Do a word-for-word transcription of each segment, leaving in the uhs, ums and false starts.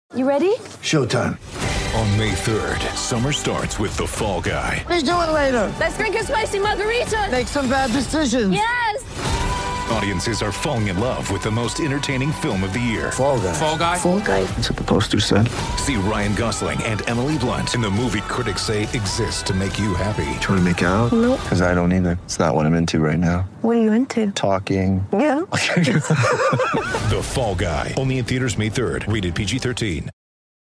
You ready? Showtime. On May third, summer starts with The Fall Guy. Let's do it later. Let's drink a spicy margarita. Make some bad decisions. Yes! Audiences are falling in love with the most entertaining film of the year. Fall Guy. Fall Guy? Fall Guy. That's what the poster said. See Ryan Gosling and Emily Blunt in the movie critics say exists to make you happy. Trying to make it out? Nope. Because I don't either. It's not what I'm into right now. What are you into? Talking. Yeah. The Fall Guy. Only in theaters May third. Rated P G thirteen.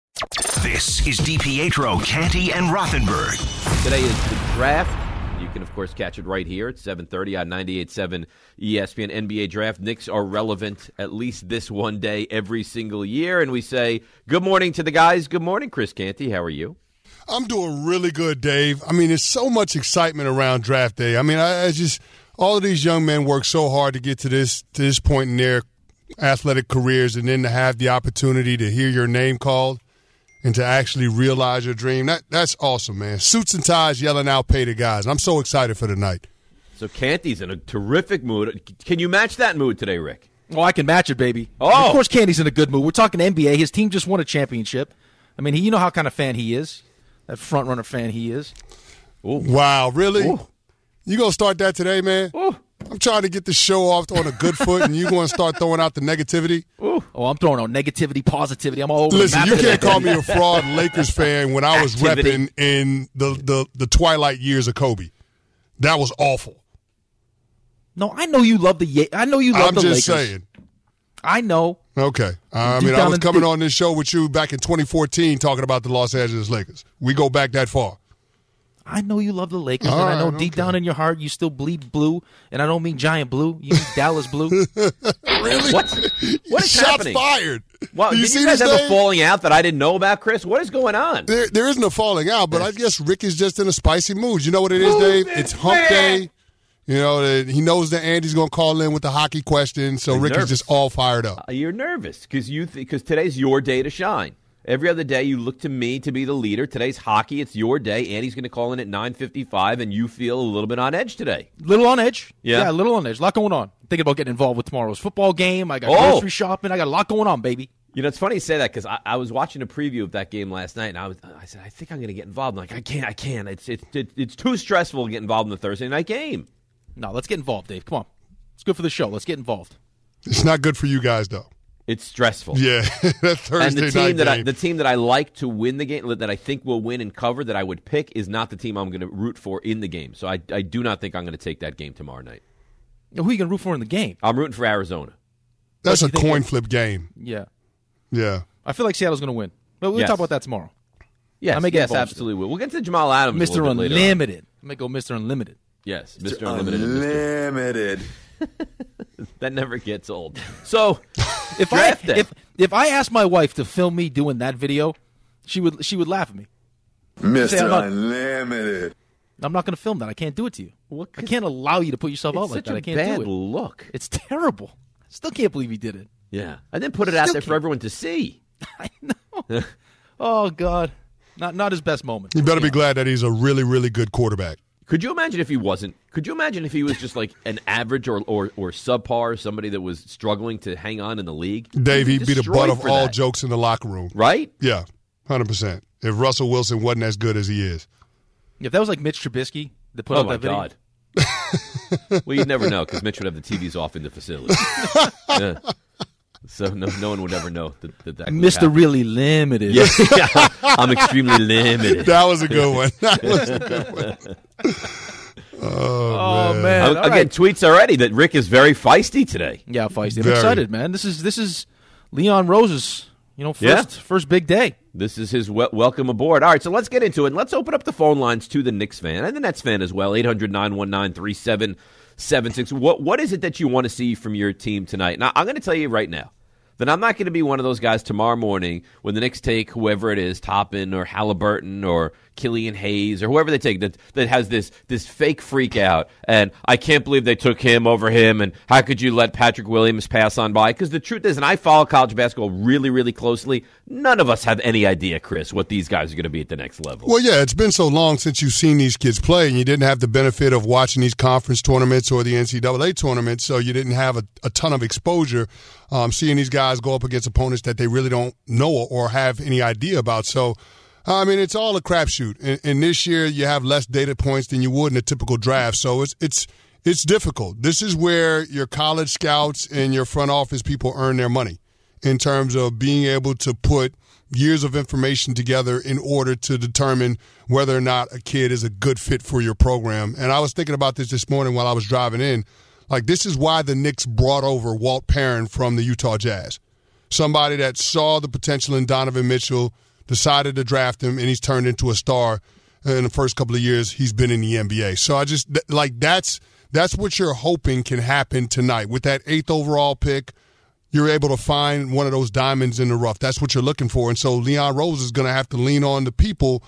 This is DiPietro, Canty, and Rothenberg. Today is the draft. You can, of course, catch it right here at seven thirty on ninety-eight point seven E S P N. N B A Draft. Knicks are relevant at least this one day every single year. And we say good morning to the guys. Good morning, Chris Canty. How are you? I'm doing really good, Dave. I mean, there's so much excitement around draft day. I mean, I, I just all of these young men work so hard to get to this to this point in their athletic careers, and then to have the opportunity to hear your name called and to actually realize your dream. That That's awesome, man. Suits and ties yelling out, pay the guys. I'm so excited for the night. So Canty's in a terrific mood. Can you match that mood today, Rick? Oh, I can match it, baby. Oh. Of course Canty's in a good mood. We're talking N B A. His team just won a championship. I mean, he, you know how kind of fan he is, that front-runner fan he is. Ooh. Wow, really? Ooh. You going to start that today, man? Ooh. I'm trying to get the show off on a good foot, and you going to start throwing out the negativity? Ooh. Oh, I'm throwing out negativity, positivity. I'm all over Listen, the you map. can't call me a fraud Lakers fan when I was Activity. repping in the, the, the twilight years of Kobe. That was awful. No, I know you love the Ye- I know you love I'm the just Lakers. saying. I know. Okay. I Deep mean, I down was in- coming on this show with you back in twenty fourteen talking about the Los Angeles Lakers. We go back that far. I know you love the Lakers, All and I know right, deep okay. down in your heart you still bleed blue, and I don't mean giant blue. You mean Dallas blue. Really? What? What is Shots happening? fired. Wow, Do you did see you guys this, have Dave? a falling out that I didn't know about, Chris? What is going on? There, there isn't a falling out, but I guess Rick is just in a spicy mood. You know what it is, Dave? It's hump day. You know, that he knows that Andy's going to call in with the hockey question, so He's Rick nervous. is just all fired up. Uh, You're nervous because you because today's your day to shine. Every other day you look to me to be the leader. Today's hockey. It's your day. Andy's going to call in at nine fifty-five, and you feel a little bit on edge today. Little on edge. Yeah. Yeah, a little on edge. A lot going on. Thinking about getting involved with tomorrow's football game. I got Oh. grocery shopping. I got a lot going on, baby. You know, it's funny you say that because I, I was watching a preview of that game last night, and I was I said, I think I'm going to get involved. I'm like, I can't, I can't. It's it's it, it's too stressful to get involved in the Thursday night game. No, let's get involved, Dave. Come on. It's good for the show. Let's get involved. It's not good for you guys, though. It's stressful. Yeah, that Thursday And the night team that I, game. the team that I like to win the game, that I think will win and cover, that I would pick, is not the team I'm going to root for in the game. So I, I do not think I'm going to take that game tomorrow night. Now, who are you going to root for in the game? I'm rooting for Arizona. That's a What do you think coin of- flip game. Yeah. Yeah. I feel like Seattle's going to win. But we'll Yes. talk about that tomorrow. Yes, I may get yes, involved absolutely will. We'll get to Jamal Adams a Mister little bit later on. Unlimited. I may go Mister Unlimited. Yes, Mister Unlimited. and Mister Unlimited. That never gets old. So, If I draft day. if if I asked my wife to film me doing that video, she would she would laugh at me. Mister I'm not- Unlimited. I'm not going to film that. I can't do it to you. What I could- can't allow you to put yourself out it's like such that. a I can't bad do it. look. It's terrible. I still can't believe he did it. Yeah, and then put it out Still there for can't- everyone to see. I know. Oh God, not not his best moment. You better be glad that he's a really, really good quarterback. Could you imagine if he wasn't? Could you imagine if he was just like an average or or, or subpar, somebody that was struggling to hang on in the league? Dave, he'd be the destroyed butt of for all that. jokes in the locker room. Right? Yeah, one hundred percent. If Russell Wilson wasn't as good as he is. If that was like Mitch Trubisky that put Oh up my that video, God. Well, you'd never know because Mitch would have the T Vs off in the facility. Yeah. So no, no one would ever know that that, that would Mister happen. Really Limited. Yeah, yeah, I'm extremely limited. That was a good one. That was a good one. Oh man. I'm, All I'm right. getting tweets already that Rick is very feisty today. Yeah, feisty. I'm Very. excited, man. This is this is Leon Rose's, you know, first Yeah. first big day. This is his wel- welcome aboard. All right, so let's get into it. Let's open up the phone lines to the Knicks fan and the Nets fan as well. eight hundred nine one nine three seven seven six. What What is it that you want to see from your team tonight? Now, I'm going to tell you right now that I'm not going to be one of those guys tomorrow morning when the Knicks take whoever it is, Toppin or Halliburton or Killian Hayes or whoever they take that that has this this fake freak out. And I can't believe they took him over him. And how could you let Patrick Williams pass on by? Because the truth is, and I follow college basketball really, really closely, none of us have any idea, Chris, what these guys are going to be at the next level. Well, yeah, it's been so long since you've seen these kids play, and you didn't have the benefit of watching these conference tournaments or the N C double A tournaments, so you didn't have a, a ton of exposure um, seeing these guys guys go up against opponents that they really don't know or have any idea about. So, I mean, it's all a crapshoot. And, and this year you have less data points than you would in a typical draft. So it's it's it's difficult. This is where your college scouts and your front office people earn their money in terms of being able to put years of information together in order to determine whether or not a kid is a good fit for your program. And I was thinking about this this morning while I was driving in. Like, this is why the Knicks brought over Walt Perrin from the Utah Jazz. Somebody that saw the potential in Donovan Mitchell, decided to draft him, and he's turned into a star in the first couple of years he's been in the N B A. So I just, like, that's that's what you're hoping can happen tonight. With that eighth overall pick, you're able to find one of those diamonds in the rough. That's what you're looking for. And so Leon Rose is going to have to lean on the people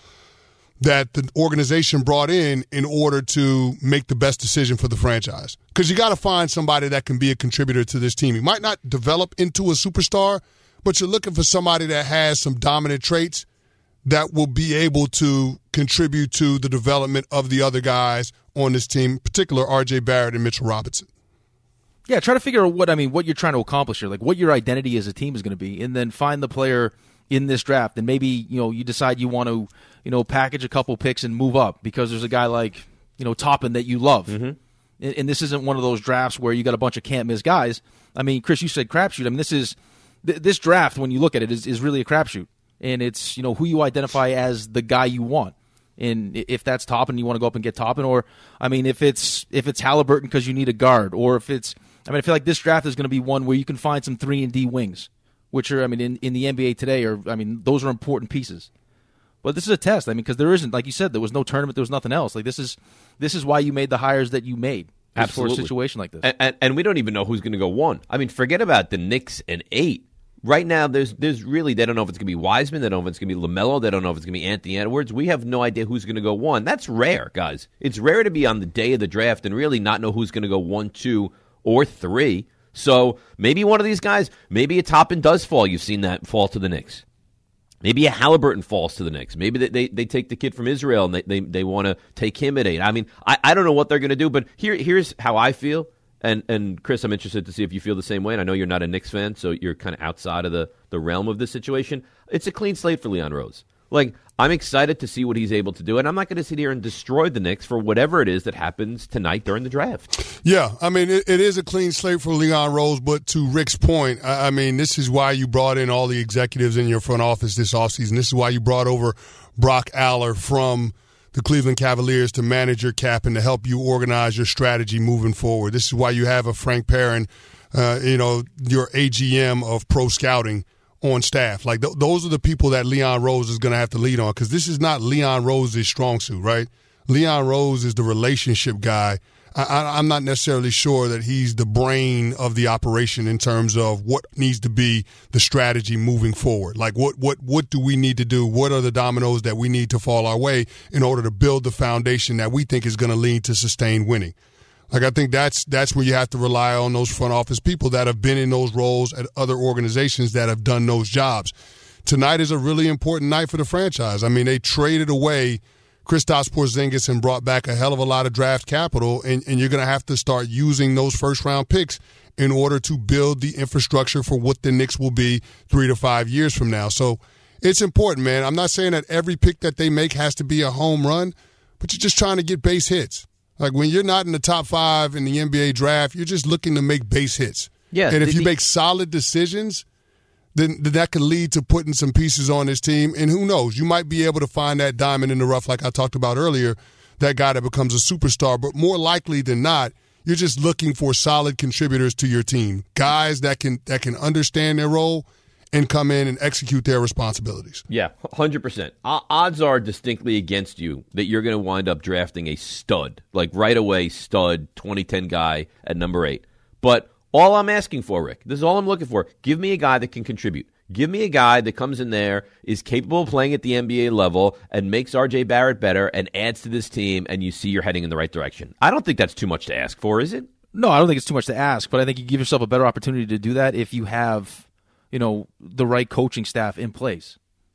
that the organization brought in in order to make the best decision for the franchise. Because you got to find somebody that can be a contributor to this team. He might not develop into a superstar, but you're looking for somebody that has some dominant traits that will be able to contribute to the development of the other guys on this team, in particular R J Barrett and Mitchell Robinson. Yeah, try to figure out what I mean, what you're trying to accomplish here, like what your identity as a team is going to be, and then find the player in this draft. And maybe you know you decide you want to you know package a couple picks and move up because there's a guy like you know Toppin that you love. Mm-hmm. And, and this isn't one of those drafts where you got a bunch of can't miss guys. I mean, Chris, you said crapshoot. I mean, this is th- this draft when you look at it is, is really a crapshoot, and it's you know who you identify as the guy you want. And if that's Toppin, you want to go up and get Toppin, or I mean, if it's if it's Halliburton because you need a guard, or if it's I mean, I feel like this draft is going to be one where you can find some three and D wings, which are, I mean, in, in the N B A today, are I mean, those are important pieces. But this is a test. I mean, because there isn't, like you said, there was no tournament, there was nothing else. Like this is this is why you made the hires that you made. Absolutely. For a situation like this. And, and, and we don't even know who's going to go one. I mean, forget about the Knicks and eight. Right now, there's there's really, they don't know if it's going to be Wiseman. They don't know if it's going to be LaMelo. They don't know if it's going to be Anthony Edwards. We have no idea who's going to go one. That's rare, guys. It's rare to be on the day of the draft and really not know who's going to go one, two, or three. So maybe one of these guys, maybe a Toppin does fall. You've seen that fall to the Knicks. Maybe a Halliburton falls to the Knicks. Maybe they they, they take the kid from Israel and they, they, they want to take him at eight. I mean, I, I don't know what they're going to do, but here here's how I feel. And, and Chris, I'm interested to see if you feel the same way. And I know you're not a Knicks fan, so you're kind of outside of the, the realm of this situation. It's a clean slate for Leon Rose. Like, I'm excited to see what he's able to do, and I'm not going to sit here and destroy the Knicks for whatever it is that happens tonight during the draft. Yeah, I mean, it, it is a clean slate for Leon Rose, but to Rick's point, I, I mean, this is why you brought in all the executives in your front office this offseason. This is why you brought over Brock Aller from the Cleveland Cavaliers to manage your cap and to help you organize your strategy moving forward. This is why you have a Frank Perrin, uh, you know, your A G M of pro scouting on staff. Like, th- those are the people that Leon Rose is going to have to lead on, because this is not Leon Rose's strong suit, right? Leon Rose is the relationship guy. I- I- I'm not necessarily sure that he's the brain of the operation in terms of what needs to be the strategy moving forward. Like, what, what, what do we need to do? What are the dominoes that we need to fall our way in order to build the foundation that we think is going to lead to sustained winning? Like, I think that's that's where you have to rely on those front office people that have been in those roles at other organizations that have done those jobs. Tonight is a really important night for the franchise. I mean, they traded away Kristaps Porzingis and brought back a hell of a lot of draft capital, and, and you're going to have to start using those first-round picks in order to build the infrastructure for what the Knicks will be three to five years from now. So it's important, man. I'm not saying that every pick that they make has to be a home run, but you're just trying to get base hits. Like, when you're not in the top five in the N B A draft, you're just looking to make base hits. Yeah, and if the, you make solid decisions, then, then that could lead to putting some pieces on this team. And who knows, you might be able to find that diamond in the rough, like I talked about earlier, that guy that becomes a superstar. But more likely than not, you're just looking for solid contributors to your team, guys that can that can understand their role and come in and execute their responsibilities. Yeah, one hundred percent. O- odds are distinctly against you that you're going to wind up drafting a stud, like right away stud, twenty ten guy at number eight. But all I'm asking for, Rick, this is all I'm looking for. Give me a guy that can contribute. Give me a guy that comes in there, is capable of playing at the N B A level, and makes R J Barrett better and adds to this team, and you see you're heading in the right direction. I don't think that's too much to ask for, is it? No, I don't think it's too much to ask, but I think you give yourself a better opportunity to do that if you have, you know, the right coaching staff in place.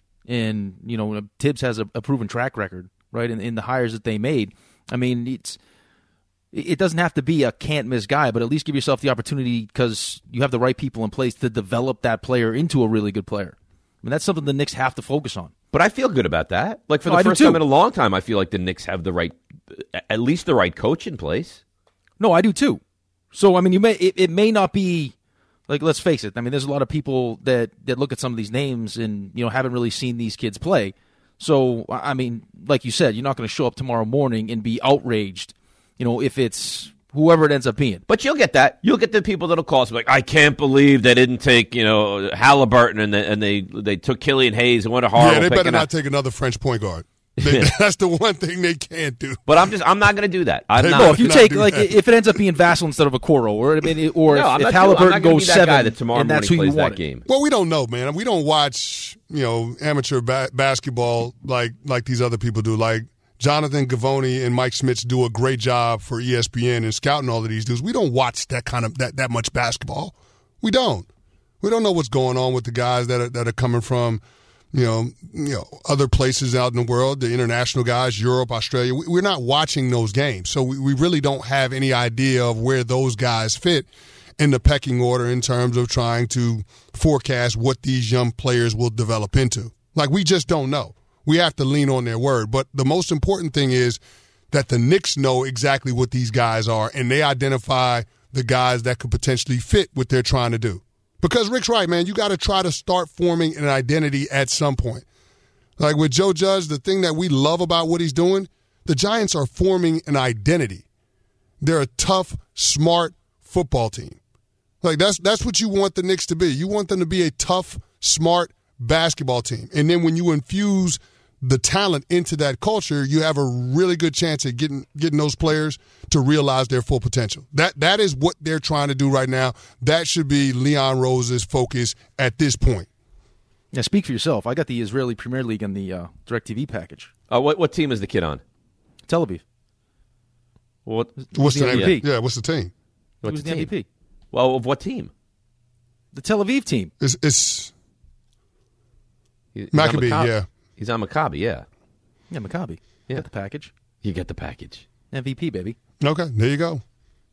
And, you know, Tibbs has a, a proven track record, right, in, in the hires that they made. I mean, it's it doesn't have to be a can't-miss guy, but at least give yourself the opportunity because you have the right people in place to develop that player into a really good player. I mean, that's something the Knicks have to focus on. But I feel good about that. Like, for No, the I do first too. time in a long time, I feel like the Knicks have the right, at least the right coach in place. No, I do too. So, I mean, you may it, it may not be, like, let's face it. I mean, there's a lot of people that, that look at some of these names and, you know, haven't really seen these kids play. So, I mean, like you said, you're not going to show up tomorrow morning and be outraged, you know, if it's whoever it ends up being. But you'll get that. You'll get the people that'll call us like, I can't believe they didn't take, you know, Halliburton and they, and they they took Killian Hayes and what a horrible Yeah, they pick. better And I- not take another French point guard. They, that's the one thing they can't do. But I'm just, I'm not going to do that. I'm They not. No, if you not take do like that. if it ends up being Vassell instead of a Okoro, or I mean, or No, I'm if, not if doing- I'm Halliburton not gonna goes be that seven, guy that tomorrow and that's who morning you plays want. that game. Well, we don't know, man. We don't watch, you know, amateur ba- basketball like like these other people do. Like Jonathan Gavoni and Mike Smits do a great job for E S P N and scouting all of these dudes. We don't watch that kind of that, that much basketball. We don't. We don't know what's going on with the guys that are that are coming from, you know, you know, other places out in the world, the international guys, Europe, Australia. We, we're not watching those games, so we, we really don't have any idea of where those guys fit in the pecking order in terms of trying to forecast what these young players will develop into. Like, we just don't know. We have to lean on their word. But the most important thing is that the Knicks know exactly what these guys are, and they identify the guys that could potentially fit what they're trying to do. Because Rick's right, man. You got to try to start forming an identity at some point. Like with Joe Judge, the thing that we love about what he's doing, the Giants are forming an identity. They're a tough, smart football team. Like that's that's what you want the Knicks to be. You want them to be a tough, smart basketball team. And then when you infuse the talent into that culture, you have a really good chance at getting getting those players to realize their full potential. That that is what they're trying to do right now. That should be Leon Rose's focus at this point. Yeah, speak for yourself. I got the Israeli Premier League and the uh, DirecTV package. Uh, what what team is the kid on? Tel Aviv. What? What's the the, M V P. yeah? What's the team? He was the M V P. Well, of what team? The Tel Aviv team. It's, it's He- he's Maccabi. on Maccabi. Yeah. He's on Maccabi. Yeah, Yeah, Maccabi. Yeah. Got the package. you get the package. M V P, baby. Okay. There you go.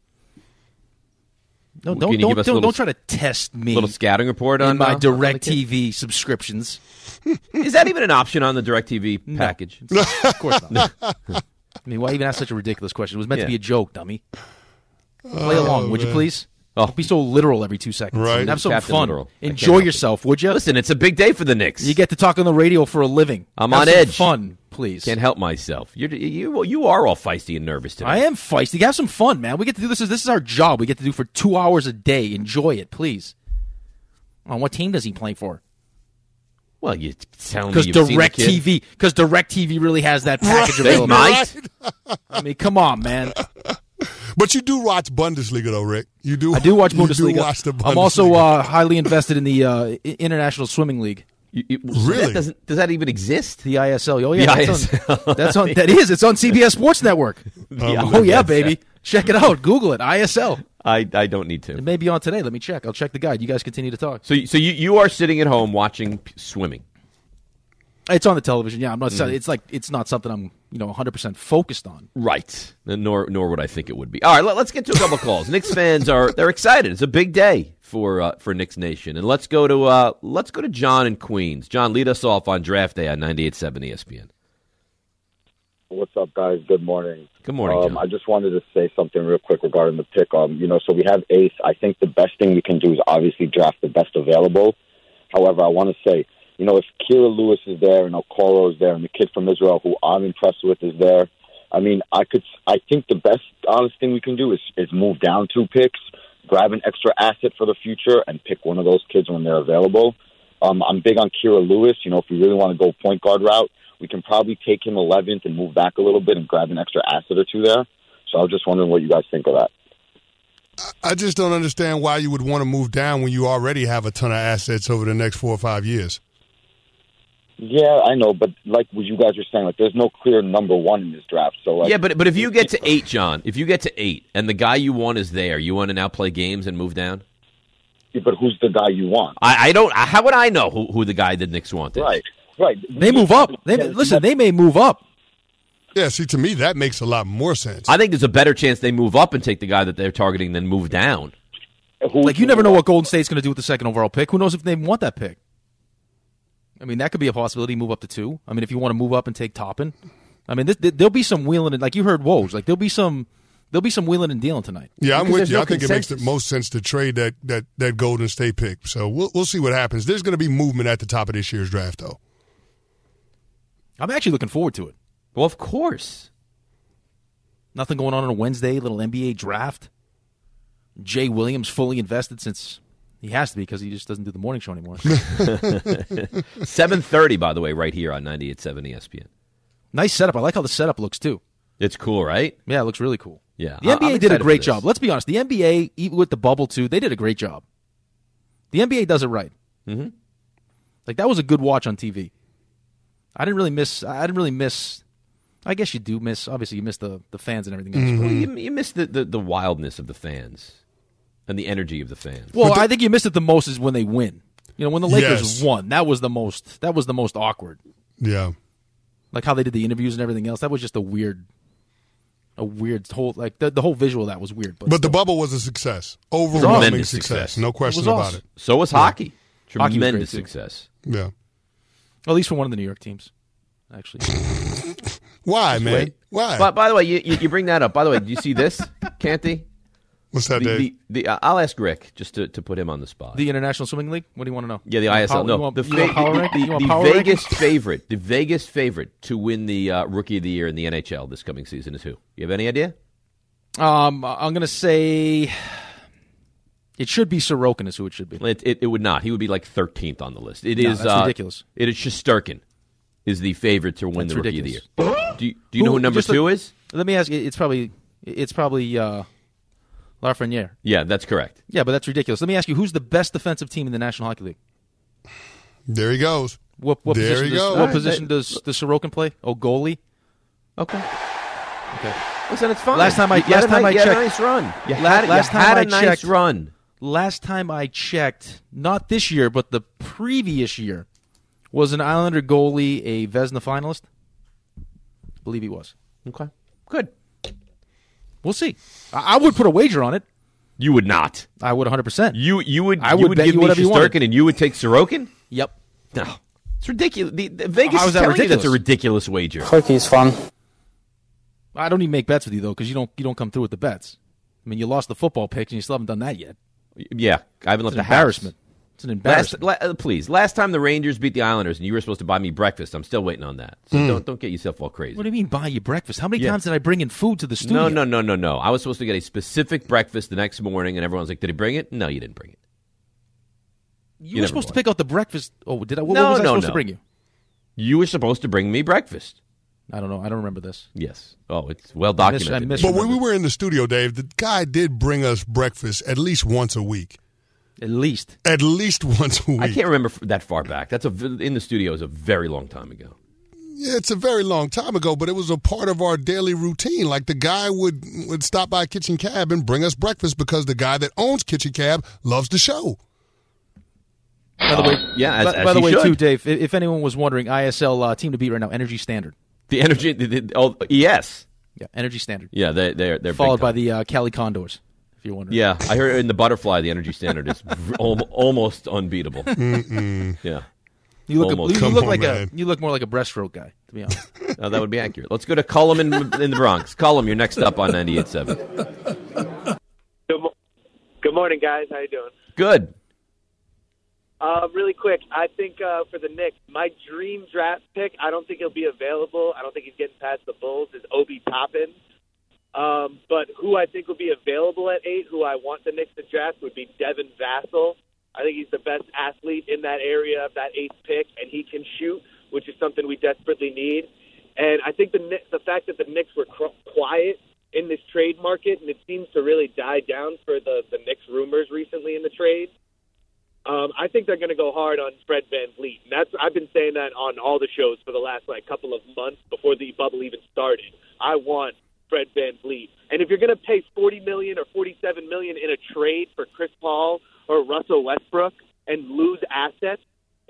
No, Can don't you don't give us a don't, little- don't try to test me Little scouting report on in my uh, on the kid? DirecTV subscriptions. Is that even an option on the DirecTV package? Of course not. I mean, why even ask such a ridiculous question? It was meant Yeah. to be a joke, dummy. Play along, would you man. please? Oh. Don't be so literal every two seconds. Right. Have some Captain fun. Literal. I can't Enjoy help it. yourself, would you? Listen, it's a big day for the Knicks. You get to talk on the radio for a living. I'm Have on some edge. Fun, please. Can't help myself. You're, you you are all feisty and nervous today. I am feisty. Have some fun, man. We get to do this. This is our job. We get to do for two hours a day. Enjoy it, please. Oh, what team does he play for? Well, you telling me Because you've seen the kid? DirecTV, because DirecTV really has that package They available. might. I mean, come on, man. But you do watch Bundesliga, though, Rick. You do. I do watch you Bundesliga. do watch the Bundesliga. I'm also uh, highly invested in the uh, I- International Swimming League, You- you- Really? That doesn't, does that even exist? the I S L. Oh yeah, The that's, I S L. On, that's on. That is. It's on C B S Sports Network. Oh yeah, I S L. baby. Check it out. Google it. I S L. I, I don't need to. It may be on today. Let me check. I'll check the guide. You guys continue to talk. So so you, you are sitting at home watching p- swimming. It's on the television. Yeah, I'm not. Mm-hmm. It's like it's not something I'm you know one hundred percent focused on. Right. Nor nor would I think it would be. All right, let, let's get to a couple calls. Knicks fans are they're excited. It's a big day for uh, for Knicks Nation. And let's go to uh, let's go to John in Queens. John, lead us off on draft day on ninety-eight point seven E S P N. What's up, guys? Good morning. Good morning, Um, John. I just wanted to say something real quick regarding the pick. Um, you know, so we have Ace. I think the best thing we can do is obviously draft the best available. However, I want to say, you know, if Kira Lewis is there and Okoro is there and the kid from Israel who I'm impressed with is there, I mean, I could. I think the best honest thing we can do is, is move down two picks, grab an extra asset for the future, and pick one of those kids when they're available. Um, I'm big on Kira Lewis. You know, if we really want to go point guard route, we can probably take him eleventh and move back a little bit and grab an extra asset or two there. So I was just wondering what you guys think of that. I just don't understand why you would want to move down when you already have a ton of assets over the next four or five years. Yeah, I know, but like what you guys are saying, like there's no clear number one in this draft. So like, yeah, but but if you get to eight, John, if you get to eight and the guy you want is there, you want to now play games and move down? but who's the guy you want? I, I don't. How would I know who, who the guy the Knicks want is? Right, right. They move up. They listen. They may move up. Yeah, see, to me, that makes a lot more sense. I think there's a better chance they move up and take the guy that they're targeting than move down. Like, you never know what Golden State's going to do with the second overall pick. Who knows if they want that pick? I mean, that could be a possibility, move up to two. I mean, if you want to move up and take Toppin. I mean, this, there'll be some wheeling, and like you heard Woj, like there'll be some there'll be some wheeling and dealing tonight. Yeah, I'm Because with there's you. no I think consensus. it makes the most sense to trade that, that, that Golden State pick. So we'll we'll see what happens. There's going to be movement at the top of this year's draft, though. I'm actually looking forward to it. Well, of course. Nothing going on on a Wednesday, little N B A draft. Jay Williams fully invested since he has to be because he just doesn't do the morning show anymore. seven thirty, by the way, right here on ninety-eight point seven E S P N. Nice setup. I like how the setup looks, too. It's cool, right? Yeah, it looks really cool. Yeah. The N B A I'm did a excited great for this. job. Let's be honest. The N B A, even with the bubble, too, they did a great job. The N B A does it right. Mm-hmm. Like, that was a good watch on T V. I didn't really miss, I didn't really miss, I guess you do miss, obviously you miss the, the fans and everything else. Well, Mm-hmm. you, you miss the, the, the wildness of the fans and the energy of the fans. Well, I think you missed it the most is when they win. You know, when the Lakers Yes. won, that was the most, that was the most awkward. Yeah. Like how they did the interviews and everything else. That was just a weird, a weird whole, like the, the whole visual of that was weird. But, But the still. bubble was a success. Overwhelming Tremendous success. success. No question It was about awesome. it. So was hockey. Hockey was great, Tremendous too. success. Yeah. At least for one of the New York teams, actually. Why, man? Wait. Why? But by the way, you, you, you bring that up. By the way, do you see this, Canty? What's that, The, Dave? the, the, uh, I'll ask Rick just to, to put him on the spot. The International Swimming League? What do you want to know? Yeah, the You want I S L. power- No, you want, the, you want fa- power the, rank- the, you want the power Vegas ranking? favorite, the Vegas favorite to win the uh, Rookie of the Year in the N H L this coming season is who? You have any idea? Um, I'm going to say it should be Sorokin is who it should be. It, it, it would not. He would be like thirteenth on the list. It No, is that's uh, ridiculous. It is Shesterkin is the favorite to win That's the Rookie ridiculous. of the Year. Do you, do you know who number just two look- is? Let me ask you. It's probably it's probably uh, Lafreniere. Yeah, that's correct. Yeah, but that's ridiculous. Let me ask you, who's the best defensive team in the National Hockey League? There he goes. What, what There position he does goes. what All right, position does does Sorokin play? Oh, goalie. Okay. Okay. Listen, it's fine. Last time I- You had last a time ni- I you had a checked- nice run. You La- had, last you time had I a nice checked- run. Last time I checked, not this year, but the previous year, was an Islander goalie a Vezina finalist? I believe he was. Okay. Good. We'll see. I, I would put a wager on it. You would not. I would one hundred percent. You you would I you would would bet give you me whatever you wanted. Shesterkin and you would take Sorokin? Yep. No. It's ridiculous. The, the Vegas How is is that telling you ridiculous? that's a ridiculous wager. Hockey's fun. I don't even make bets with you though, because you don't you don't come through with the bets. I mean, you lost the football picks and you still haven't done that yet. Yeah, I haven't It's left an the house. embarrassment. It's an Last, embarrassment. la, uh, please, last time the Rangers beat the Islanders and you were supposed to buy me breakfast, I'm still waiting on that. So don't don't get yourself all crazy. What do you mean buy you breakfast? How many Yeah. times did I bring in food to the studio? No, no, no, no, no. I was supposed to get a specific breakfast the next morning, and everyone's like, "Did he bring it?" No, you didn't bring it. You, You were never supposed to bought pick out the breakfast. Oh, did I? What, No, what was I no, supposed no. to bring you? You were supposed to bring me breakfast. I don't know. I don't remember this. Yes. Oh, it's well I miss- documented. I miss- But when we were in the studio, Dave, the guy did bring us breakfast at least once a week. At least. At least once a week. I can't remember f- that far back. That's a v- in the studio is a very long time ago. Yeah, it's a very long time ago, but it was a part of our daily routine. Like the guy would would stop by Kitchen Cab and bring us breakfast because the guy that owns Kitchen Cab loves the show. By the way, yeah, as- by, as by the he way, should. too, Dave. If, if anyone was wondering, I S L uh, team to beat right now, Energy Standard. The energy, the, the, oh, yes, Yeah, Energy Standard. yeah, they, they're they're Followed big by time. the uh, Cali Condors. If you're wondering. Yeah, I heard in the Butterfly, the energy standard is v- al- almost unbeatable. Yeah, You look. A, Almost. you Come look on, like man. a. You look more like a breaststroke guy. To be honest. uh, that would be accurate. Let's go to Cullum in, in the Bronx. Cullum, you're next up on ninety-eight point seven. Good, mo- good morning, guys. How you doing? Good. Uh, really quick, I think uh, for the Knicks, my dream draft pick, I don't think he'll be available. I don't think he's getting past the Bulls, is Obi Toppin. Um, but who I think will be available at eight, who I want the Knicks to draft, would be Devin Vassell. I think he's the best athlete in that area of that eighth pick, and he can shoot, which is something we desperately need. And I think the Knicks, the fact that the Knicks were cr- quiet in this trade market, and it seems to really die down for the, the Knicks rumors recently in the trade, Um, I think they're going to go hard on Fred VanVleet. And that's I've been saying that on all the shows for the last like couple of months before the bubble even started. I want Fred VanVleet. And if you're going to pay forty million dollars or forty-seven million dollars in a trade for Chris Paul or Russell Westbrook and lose assets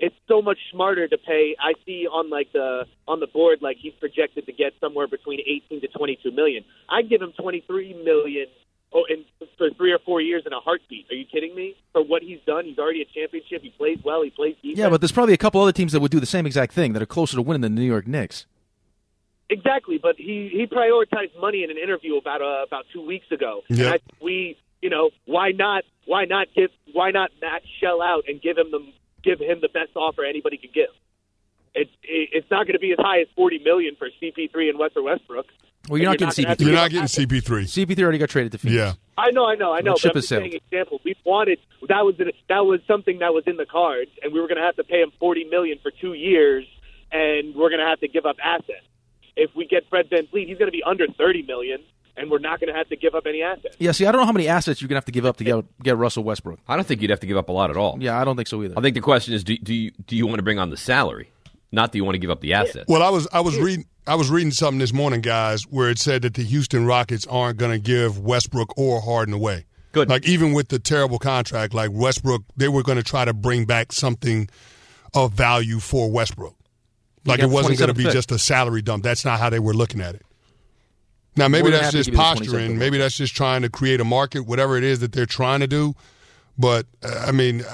it's so much smarter to pay. I see on like the on the board like he's projected to get somewhere between eighteen to twenty-two million. I'd give him twenty-three million oh, in, for three or four years in a heartbeat. Are you kidding me? For what he's done, he's already a championship. He plays well. He plays defense. Yeah, but there's probably a couple other teams that would do the same exact thing that are closer to winning than the New York Knicks. Exactly, but he, he prioritized money in an interview about uh, about two weeks ago. Yep. And I, we, you know, why not? Why not give? Why not Matt shell out and give him the give him the best offer anybody could give? It's it, it's not going to be as high as forty million for C P three and Russell Westbrook. Well, you're, not you're getting not C P three. You're not getting C P three. C P three already got traded to Phoenix. Yeah. I know, I know, I know. The ship but I'm has just saying, sailed. example, we wanted that was that was something that was in the cards, and we were going to have to pay him forty million for two years, and we're going to have to give up assets. If we get Fred VanVleet, he's going to be under thirty million, and we're not going to have to give up any assets. Yeah, see, I don't know how many assets you're going to have to give up to get get Russell Westbrook. I don't think you'd have to give up a lot at all. Yeah, I don't think so either. I think the question is, do, do you do you want to bring on the salary? Not do you want to give up the assets? Well, I was I was reading I was reading something this morning, guys, where it said that the Houston Rockets aren't going to give Westbrook or Harden away. Good. Like even with the terrible contract, like Westbrook, they were going to try to bring back something of value for Westbrook. Like it wasn't going to be just a salary dump. That's not how they were looking at it. Now maybe that's just posturing. Maybe that's just trying to create a market, whatever it is that they're trying to do. But uh, I mean.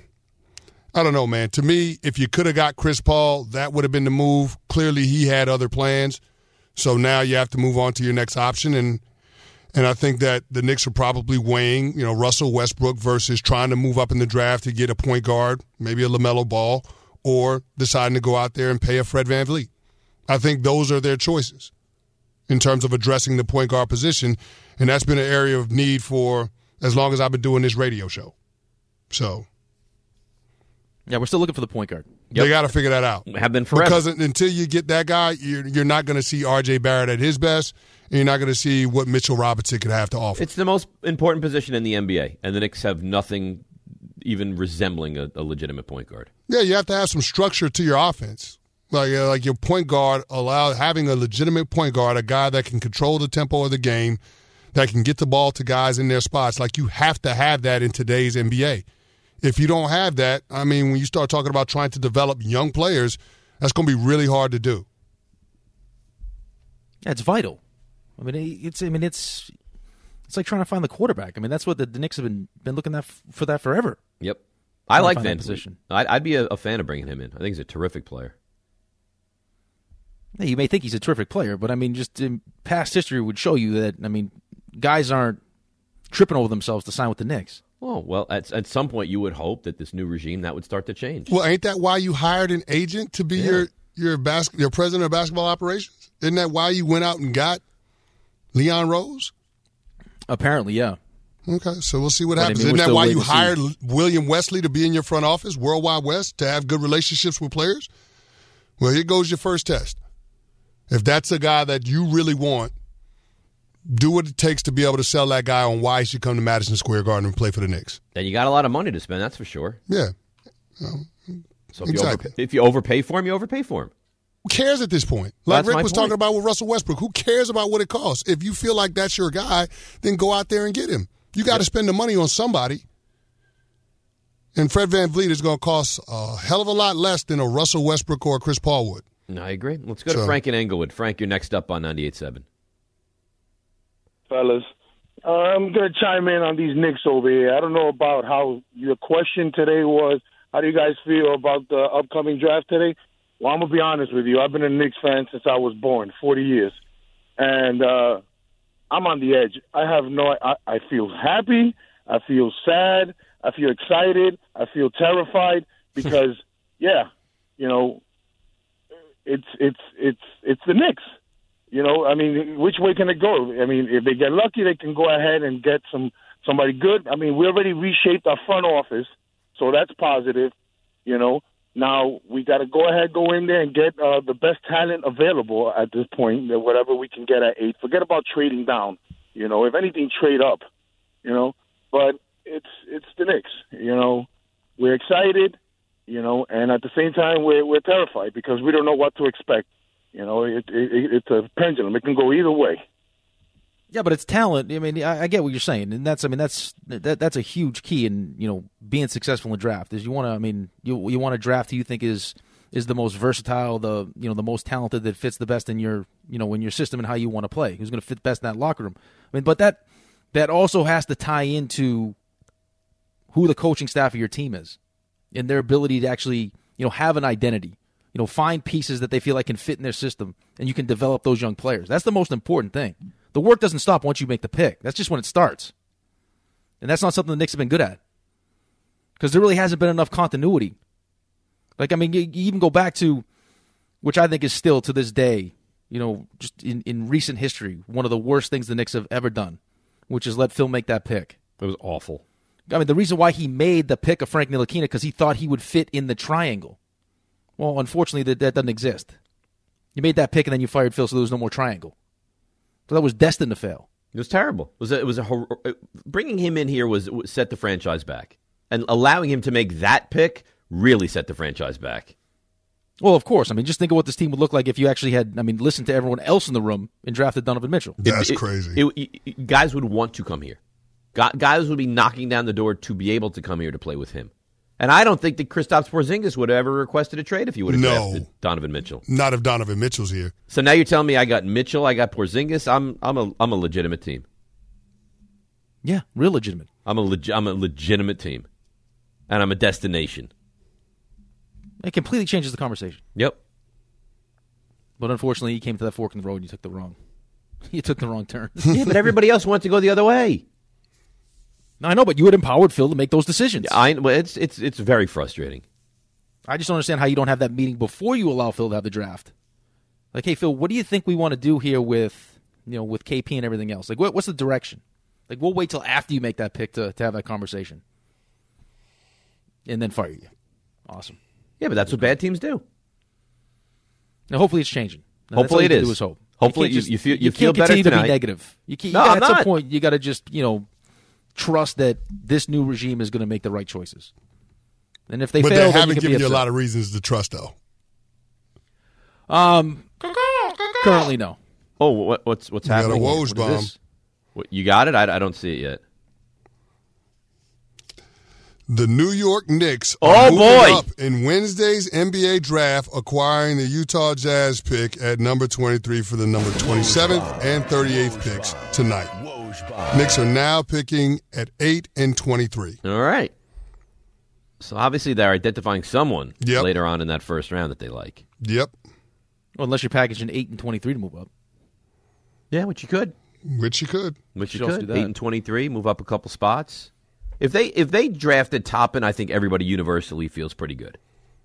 I don't know, man. To me, if you could have got Chris Paul, that would have been the move. Clearly, he had other plans. So now you have to move on to your next option. And and I think that the Knicks are probably weighing, you know, Russell Westbrook versus trying to move up in the draft to get a point guard, maybe a LaMelo Ball, or deciding to go out there and pay a Fred VanVleet. I think those are their choices in terms of addressing the point guard position. And that's been an area of need for as long as I've been doing this radio show. So... Yeah, we're still looking for the point guard. Yep. They got to figure that out. We have been forever. Because until you get that guy, you're, you're not going to see R J Barrett at his best, and you're not going to see what Mitchell Robinson could have to offer. It's the most important position in the N B A, and the Knicks have nothing even resembling a, a legitimate point guard. Yeah, you have to have some structure to your offense. Like uh, like your point guard, allow having a legitimate point guard, a guy that can control the tempo of the game, that can get the ball to guys in their spots. Like you have to have that in today's N B A. If you don't have that, I mean, when you start talking about trying to develop young players, that's going to be really hard to do. Yeah, it's vital. I mean, it's I mean it's it's like trying to find the quarterback. I mean, that's what the, the Knicks have been been looking at f- for that forever. Yep, I like Van position. I'd, I'd be a, a fan of bringing him in. I think he's a terrific player. Yeah, you may think he's a terrific player, but I mean, just in past history would show you that I mean, guys aren't tripping over themselves to sign with the Knicks. Oh, well, at, at some point you would hope that this new regime, that would start to change. Well, ain't that why you hired an agent to be yeah. your your, bas- your president of basketball operations? Isn't that why you went out and got Leon Rose? Apparently, yeah. Okay, so we'll see what but happens. I mean, Isn't that why you see. hired William Wesley to be in your front office, Worldwide West, to have good relationships with players? Well, here goes your first test. If that's a guy that you really want, do what it takes to be able to sell that guy on why he should come to Madison Square Garden and play for the Knicks. Then you got a lot of money to spend, that's for sure. Yeah. Um, so if, exactly. you overpay, if you overpay for him, you overpay for him. Who cares at this point? Like well, Rick was point. talking about with Russell Westbrook. Who cares about what it costs? If you feel like that's your guy, then go out there and get him. You got to yep. spend the money on somebody. And Fred VanVleet is going to cost a hell of a lot less than a Russell Westbrook or a Chris Paul would. No, I agree. Let's go so, to Frank in Englewood. Frank, you're next up on ninety-eight point seven. Fellas, uh, I'm going to chime in on these Knicks over here. I don't know about how your question today was. How do you guys feel about the upcoming draft today? Well, I'm going to be honest with you. I've been a Knicks fan since I was born, forty years. And uh, I'm on the edge. I have no I, I feel happy. I feel sad. I feel excited. I feel terrified because, yeah, you know, it's it's it's it's the Knicks. You know, I mean, which way can it go? I mean, if they get lucky, they can go ahead and get some somebody good. I mean, we already reshaped our front office, so that's positive. You know, now we got to go ahead, go in there and get uh, the best talent available at this point, whatever we can get at eight. Forget about trading down. You know, if anything, trade up. You know, but it's it's the Knicks. You know, we're excited. You know, and at the same time, we're we're terrified because we don't know what to expect. You know, it, it, it's a pendulum. It can go either way. Yeah, but it's talent. I mean, I, I get what you're saying, and that's I mean that's that, that's a huge key in you know being successful in draft. Is you want to I mean you you want to draft who you think is is the most versatile, the you know the most talented, that fits the best in your you know in your system and how you want to play. Who's going to fit best in that locker room? I mean, but that that also has to tie into who the coaching staff of your team is and their ability to actually you know have an identity. You know, find pieces that they feel like can fit in their system, and you can develop those young players. That's the most important thing. The work doesn't stop once you make the pick. That's just when it starts. And that's not something the Knicks have been good at. Because there really hasn't been enough continuity. Like, I mean, you, you even go back to, which I think is still to this day, you know, just in, in recent history, one of the worst things the Knicks have ever done, which is let Phil make that pick. It was awful. I mean, the reason why he made the pick of Frank Ntilikina, because he thought he would fit in the triangle. Well, unfortunately, that, that doesn't exist. You made that pick and then you fired Phil, so there was no more triangle. So that was destined to fail. It was terrible. It was a, it was a hor- bringing him in here was set the franchise back, and allowing him to make that pick really set the franchise back. Well, of course. I mean, just think of what this team would look like if you actually had, I mean, listened to everyone else in the room and drafted Donovan Mitchell. That's it, it, crazy. It, it, guys would want to come here. Guys would be knocking down the door to be able to come here to play with him. And I don't think that Kristaps Porzingis would have ever requested a trade if he would have no, drafted Donovan Mitchell. Not if Donovan Mitchell's here. So now you're telling me I got Mitchell, I got Porzingis. I'm I'm a I'm a legitimate team. Yeah, real legitimate. I'm a leg, I'm a legitimate team, and I'm a destination. It completely changes the conversation. Yep. But unfortunately, you came to that fork in the road and you took the wrong. You took the wrong turn. Yeah, but everybody else wanted to go the other way. No, I know, but you had empowered Phil to make those decisions. I, well, it's it's it's very frustrating. I just don't understand how you don't have that meeting before you allow Phil to have the draft. Like, hey, Phil, what do you think we want to do here with you know with K P and everything else? Like, what, what's the direction? Like, we'll wait till after you make that pick to, to have that conversation, and then fire you. Awesome. Yeah, but that's what bad teams do. Now, hopefully, it's changing. Now, hopefully, it is. is. Do is hope. Hopefully, you, just, you feel you, you feel can't better continue tonight. to be negative. You can't. You no, gotta, I'm at not. some point, you got to just you know. trust that this new regime is going to make the right choices. And if they but fail, they then haven't you can given be you a upset. lot of reasons to trust, though. Um, currently, no. Oh, what, what's what's You got a happening? Woj What is bomb. this? What, you got it? I, I don't see it yet. The New York Knicks Oh, are moving boy. up in Wednesday's N B A draft, acquiring the Utah Jazz pick at number twenty-three for the number twenty-seventh and thirty-eighth picks tonight. Knicks are now picking at eight and twenty-three. All right. So obviously they're identifying someone Yep. later on in that first round that they like. Yep. Well, unless you're packaging eight and twenty-three to move up. Yeah, which you could. Which you could. Which you Should also could. do that. Eight and twenty-three, move up a couple spots. If they if they drafted Toppin, I think everybody universally feels pretty good.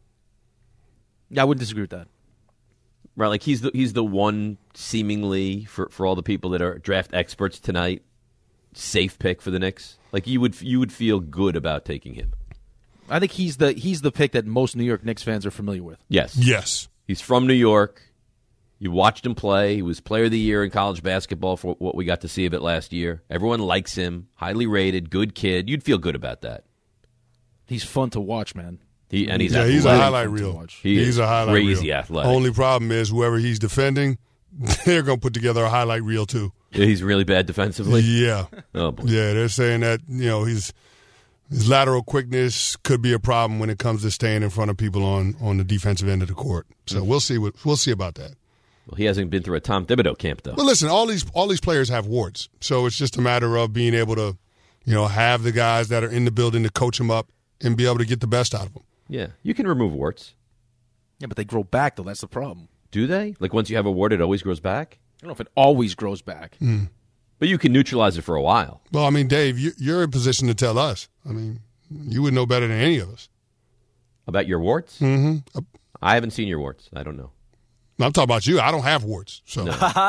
Yeah, I wouldn't disagree with that. Right, like he's the he's the one seemingly for, for all the people that are draft experts tonight, safe pick for the Knicks. Like you would you would feel good about taking him. I think he's the he's the pick that most New York Knicks fans are familiar with. Yes. Yes. He's from New York. You watched him play. He was player of the year in college basketball for what we got to see of it last year. Everyone likes him. Highly rated. Good kid. You'd feel good about that. He's fun to watch, man. He and he's yeah, athletic. he's a highlight fun to reel. watch. He he's is a highlight crazy reel. athletic. Only problem is whoever he's defending, they're going to put together a highlight reel too. Yeah, he's really bad defensively. Yeah. Oh boy. Yeah, they're saying that, you know, he's his lateral quickness could be a problem when it comes to staying in front of people on, on the defensive end of the court. So Mm-hmm. we'll see what we'll see about that. Well, he hasn't been through a Tom Thibodeau camp though. Well, listen, all these all these players have warts, so it's just a matter of being able to, you know, have the guys that are in the building to coach them up and be able to get the best out of them. Yeah, you can remove warts. Yeah, but they grow back though. That's the problem. Do they? Like once you have a wart, it always grows back. I don't know if it always grows back. Mm. But you can neutralize it for a while. Well, I mean, Dave, you, you're in position to tell us. I mean, you would know better than any of us. About your warts? Mm-hmm. I haven't seen your warts. I don't know. I'm talking about you. I don't have warts, so No.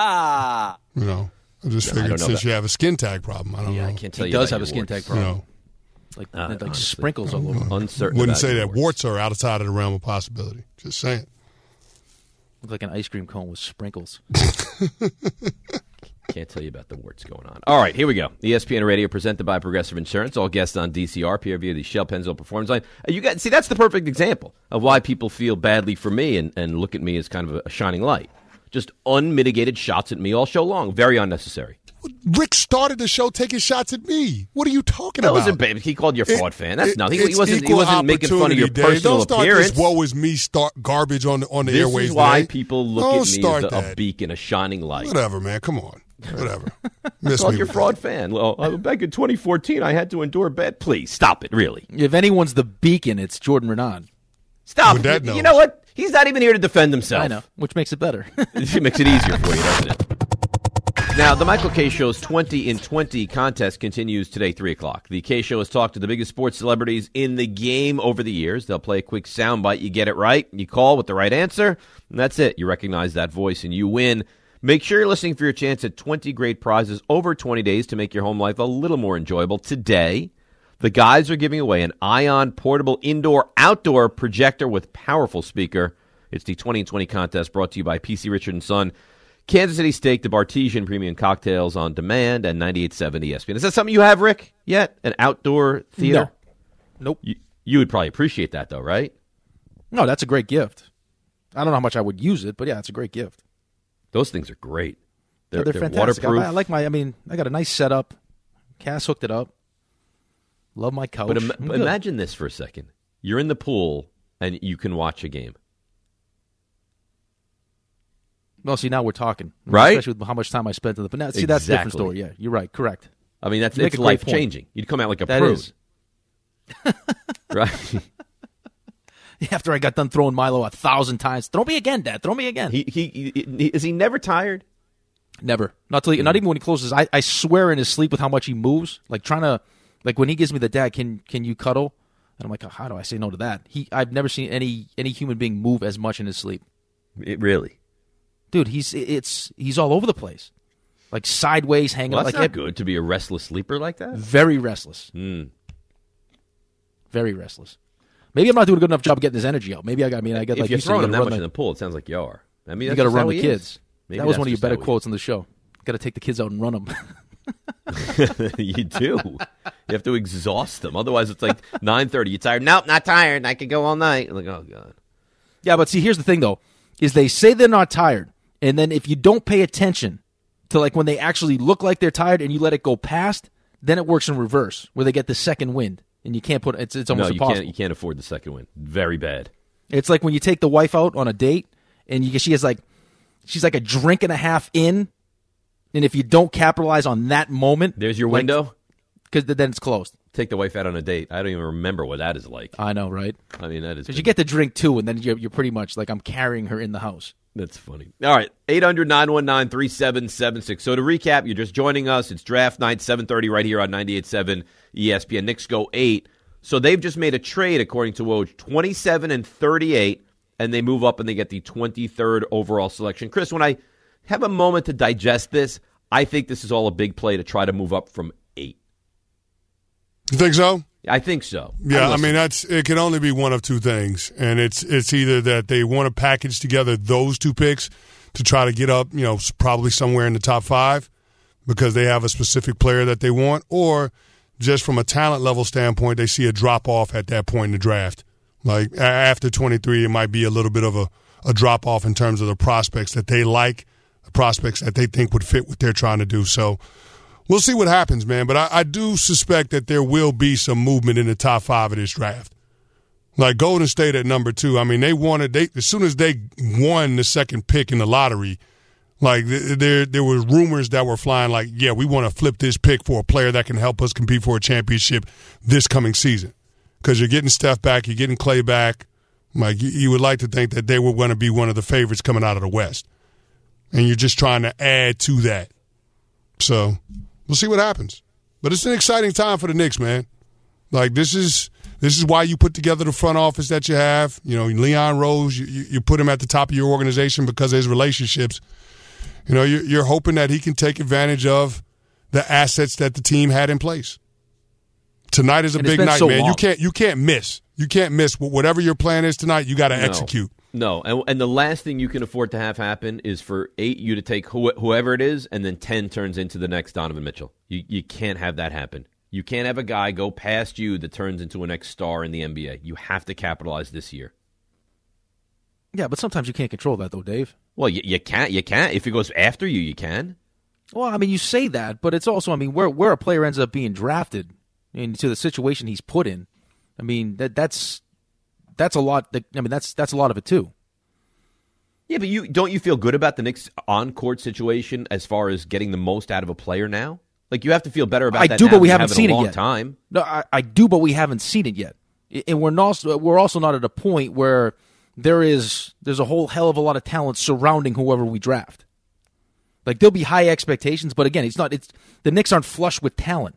you know. I just No, I figured don't know since that. you have a skin tag problem, I don't Yeah, know. I can't tell He you. does about have a your skin warts. tag You problem. know, Like, Uh, like honestly. sprinkles all over. Uncertain. wouldn't about say your that warts are outside of the realm of possibility. Just saying. Looks like an ice cream cone with sprinkles. Can't tell you about the warts going on. All right, here we go. E S P N Radio presented by Progressive Insurance. All guests on D C R, P R via the Shell Pennzoil Performance Line. Uh, You got see that's the perfect example of why people feel badly for me and, and look at me as kind of a, a shining light. Just unmitigated shots at me all show long. Very unnecessary. Rick started the show taking shots at me. What are you talking that about? wasn't bad. He called you a fraud it, fan. That's it, nothing. He wasn't. He wasn't making fun of your Dave. personal Don't start appearance. This woe is me start garbage on the on the this airwaves. This is why today. people look Don't at me start as a, a that. beacon, a shining light. Whatever, man. Come on. Whatever. Miss me me your fraud that. fan. Well, uh, back in twenty fourteen, I had to endure bad. Please stop it. Really. If anyone's the beacon, it's Jordan Renan. Stop. That you know what? He's not even here to defend himself. I know, which makes it better. It makes it easier for you, doesn't it? Now, the Michael Kay Show's twenty in twenty contest continues today, three o'clock. The Kay Show has talked to the biggest sports celebrities in the game over the years. They'll play a quick soundbite. You get it right, you call with the right answer, and that's it. You recognize that voice, and you win. Make sure you're listening for your chance at twenty great prizes over twenty days to make your home life a little more enjoyable. Today, the guys are giving away an Ion portable indoor-outdoor projector with powerful speaker. It's the twenty in twenty contest brought to you by P C Richard and Son, Kansas City Steak, the Bartesian Premium Cocktails on Demand, and ninety-eight point seven E S P N. Is that something you have, Rick, yet? An outdoor theater? No. Nope. You, you would probably appreciate that, though, right? No, that's a great gift. I don't know how much I would use it, but yeah, it's a great gift. Those things are great. They're, yeah, they're, they're fantastic. waterproof. I, I like my, I mean, I got a nice setup. Cass hooked it up. Love my couch. But Im- imagine this for a second. You're in the pool, and you can watch a game. Well, see, now we're talking. Right? Especially with how much time I spent in the... But now, see, exactly. that's a different story. Yeah, you're right. Correct. I mean, that's you it's life-changing. You'd come out like a that prude. Is. Right? After I got done throwing Milo a thousand times. Throw me again, Dad. Throw me again. He, he, he Is he never tired? Never. Not till he, mm. Not even when he closes. I, I swear in his sleep with how much he moves. Like trying to... Like when he gives me the, Dad, can can you cuddle? And I'm like, oh, how do I say no to that? He, I've never seen any any human being move as much in his sleep. It really? Dude, he's it's he's all over the place. Like sideways, hanging well, out. That's like not it, good to be a restless sleeper like that. Very restless. Mm. Very restless. Maybe I'm not doing a good enough job of getting his energy out. Maybe I got. I mean, I got if like you're you throwing said, him that run much the, in the pool, it sounds like you are. I mean, you got to run the kids. Maybe that was one of your just better quotes on the show. Got to take the kids out and run them. You do. You have to exhaust them. Otherwise, it's like nine thirty. You tired? Nope, not tired. I could go all night. I'm like, oh, God. Yeah, but see, here's the thing, though, is they say they're not tired, and then if you don't pay attention to like when they actually look like they're tired and you let it go past, then it works in reverse, where they get the second wind, and you can't put it's it's almost no, you impossible. Can't, you can't afford the second wind. Very bad. It's like when you take the wife out on a date, and you, she has like she's like a drink and a half in. And if you don't capitalize on that moment... There's your like, window? Because then it's closed. Take the wife out on a date. I don't even remember what that is like. I know, right? I mean, that is... Because you get the drink, too, and then you're, you're pretty much like, I'm carrying her in the house. That's funny. All right, eight hundred, nine one nine, three seven seven six. So to recap, you're just joining us. It's draft night, seven thirty right here on ninety-eight point seven E S P N. Knicks go eight. So they've just made a trade, according to Woj, twenty-seven and thirty-eight, and they move up and they get the twenty-third overall selection. Chris, when I have a moment to digest this, I think this is all a big play to try to move up from eight. You think so? I think so. Yeah, I mean that's it. Can only be one of two things, and it's it's either that they want to package together those two picks to try to get up, you know, probably somewhere in the top five because they have a specific player that they want, or just from a talent level standpoint, they see a drop off at that point in the draft. Like after twenty-three, it might be a little bit of a, a drop off in terms of the prospects that they like, the prospects that they think would fit what they're trying to do. So we'll see what happens, man. But I, I do suspect that there will be some movement in the top five of this draft. Like Golden State at number two. I mean, they wanted they as soon as they won the second pick in the lottery. Like there, there were rumors that were flying. Like, yeah, we want to flip this pick for a player that can help us compete for a championship this coming season. Because you're getting Steph back, you're getting Clay back. Like you, you would like to think that they were going to be one of the favorites coming out of the West, and you're just trying to add to that. So we'll see what happens. But it's an exciting time for the Knicks, man. Like this is this is why you put together the front office that you have. You know, Leon Rose, you, you put him at the top of your organization because of his relationships. You know, you're, you're hoping that he can take advantage of the assets that the team had in place. Tonight is a and big night, so man. long. You can't you can't miss. You can't miss. Whatever your plan is tonight, you got to No. execute. No, and, and the last thing you can afford to have happen is for eight you to take wh- whoever it is, and then ten turns into the next Donovan Mitchell. You you can't have that happen. You can't have a guy go past you that turns into a next star in the N B A. You have to capitalize this year. Yeah, but sometimes you can't control that, though, Dave. Well, you, you can't. You can't. If it goes after you, you can. Well, I mean, you say that, but it's also, I mean, where where a player ends up being drafted into the situation he's put in, I mean, that that's that's a lot. That, I mean, that's that's a lot of it too. Yeah, but you don't you feel good about the Knicks on-court situation as far as getting the most out of a player now? Like, you have to feel better about I that do, now but we than haven't you have seen in a it long yet. time. No, I, I do, but we haven't seen it yet, and we're not. We're also not at a point where there is there's a whole hell of a lot of talent surrounding whoever we draft. Like, there'll be high expectations, but again, it's not. It's the Knicks aren't flush with talent.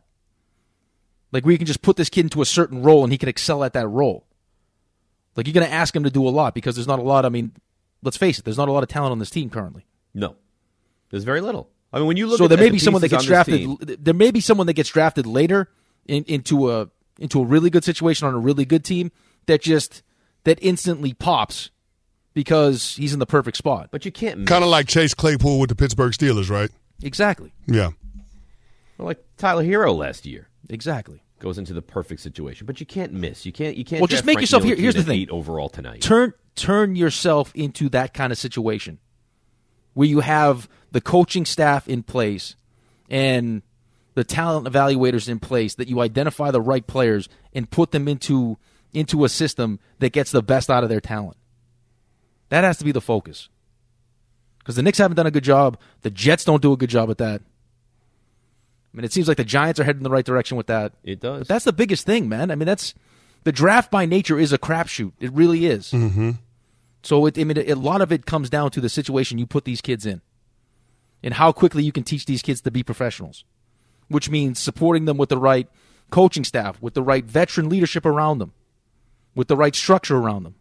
Like, where you can just put this kid into a certain role and he can excel at that role. Like, you're going to ask him to do a lot because there's not a lot. I mean, let's face it, there's not a lot of talent on this team currently. No, there's very little. I mean, when you look so at there at may the be someone that pieces gets on this drafted. team- There may be someone that gets drafted later in, into a into a really good situation on a really good team that just that instantly pops because he's in the perfect spot. But you can't Kind of like Chase Claypool with the Pittsburgh Steelers, right? Exactly. Yeah. Well, like Tyler Hero last year. Exactly. Goes into the perfect situation, but you can't miss. You can't. You can't. Well, just draft make Frank yourself. Here, Ntilikina here's the at thing. Eight overall tonight. Turn turn yourself into that kind of situation where you have the coaching staff in place and the talent evaluators in place, that you identify the right players and put them into into a system that gets the best out of their talent. That has to be the focus. Because the Knicks haven't done a good job. The Jets don't do a good job at that. I mean, it seems like the Giants are heading in the right direction with that. It does. But that's the biggest thing, man. I mean, that's the draft by nature is a crapshoot. It really is. Mm-hmm. So, it, I mean, a lot of it comes down to the situation you put these kids in and how quickly you can teach these kids to be professionals, which means supporting them with the right coaching staff, with the right veteran leadership around them, with the right structure around them.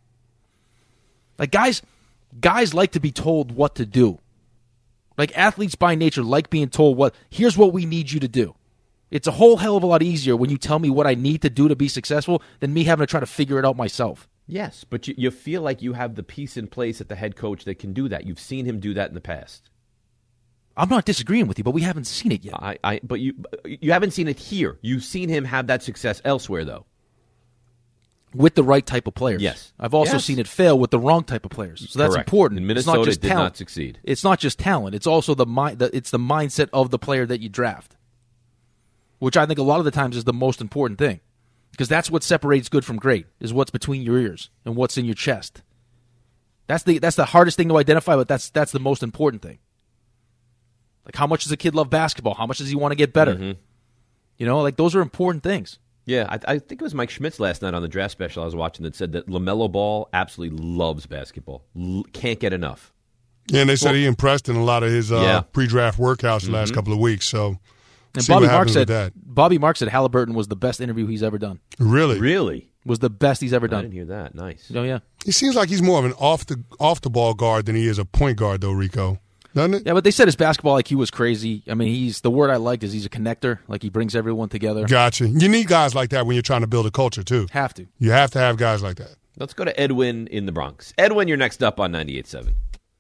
Like, guys, guys like to be told what to do. Like, athletes by nature like being told, what, here's what we need you to do. It's a whole hell of a lot easier when you tell me what I need to do to be successful than me having to try to figure it out myself. Yes, but you, you feel like you have the piece in place at the head coach that can do that. You've seen him do that in the past. I'm not disagreeing with you, but we haven't seen it yet. I, I, but you, you haven't seen it here. You've seen him have that success elsewhere, though. With the right type of players. Yes. I've also Yes. seen it fail with the wrong type of players. So that's Correct. important. In It's Minnesota, not just it did talent. not succeed. It's not just talent. It's also the, mi- the it's the mindset of the player that you draft, which I think a lot of the times is the most important thing, because that's what separates good from great, is what's between your ears and what's in your chest. That's the that's the hardest thing to identify, but that's that's the most important thing. Like, how much does a kid love basketball? How much does he want to get better? Mm-hmm. You know, like, those are important things. Yeah, I, I think it was Mike Schmitz last night on the draft special I was watching that said that LaMelo Ball absolutely loves basketball. L- can't get enough. Yeah, and they said Well- he impressed in a lot of his uh, Yeah. pre-draft workouts the last Mhm. couple of weeks. So, And see Bobby what Mark happens said with that. Bobby Mark said Halliburton was the best interview he's ever done. Really? Really? Was the best he's ever I done. didn't hear that. Nice. Oh, yeah. He seems like he's more of an off the off the ball guard than he is a point guard, though, Rico. Doesn't it? Yeah, but they said his basketball I Q was crazy. I mean, he's the word I liked is he's a connector. Like, he brings everyone together. Gotcha. You need guys like that when you're trying to build a culture, too. Have to. You have to have guys like that. Let's go to Edwin in the Bronx. Edwin, you're next up on ninety-eight point seven.